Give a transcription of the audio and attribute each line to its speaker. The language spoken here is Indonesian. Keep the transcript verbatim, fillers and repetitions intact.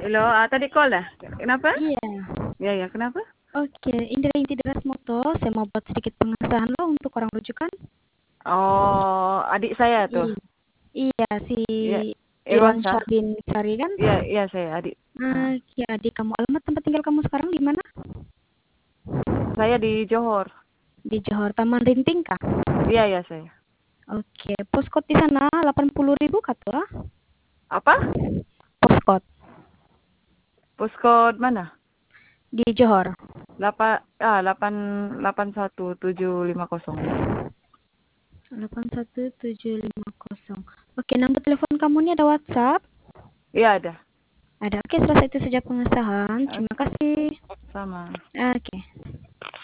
Speaker 1: Halo, ah, tadi call dah. Kenapa?
Speaker 2: Iya.
Speaker 1: Ya, ya, kenapa?
Speaker 2: Oke, ini dari Inti Deras Motor. Saya mau buat sedikit pengesahan lo untuk orang rujukan.
Speaker 1: Oh, adik saya tuh.
Speaker 2: I- iya, si
Speaker 1: Ya,
Speaker 2: Irwansyah
Speaker 1: Irwansyah.
Speaker 2: bin Sari kan?
Speaker 1: Iya, iya saya adik. Ah,
Speaker 2: Oke, adik kamu. Alamat tempat tinggal kamu sekarang di mana?
Speaker 1: saya di Johor.
Speaker 2: Di Johor Taman Rinting kah?
Speaker 1: Iya, iya saya.
Speaker 2: Oke, postcode di sana delapan puluh ribu kata.
Speaker 1: Apa?
Speaker 2: Postcode
Speaker 1: Postcode mana?
Speaker 2: di Johor.
Speaker 1: Delapan ah delapan delapan satu tujuh lima nol.
Speaker 2: delapan satu tujuh lima nol. Oke, nomor telepon kamu ini ada WhatsApp?
Speaker 1: Iya ada.
Speaker 2: Ada. Oke, selesai itu saja pengesahan.
Speaker 1: Eh,
Speaker 2: Terima kasih.
Speaker 1: Sama.
Speaker 2: Oke.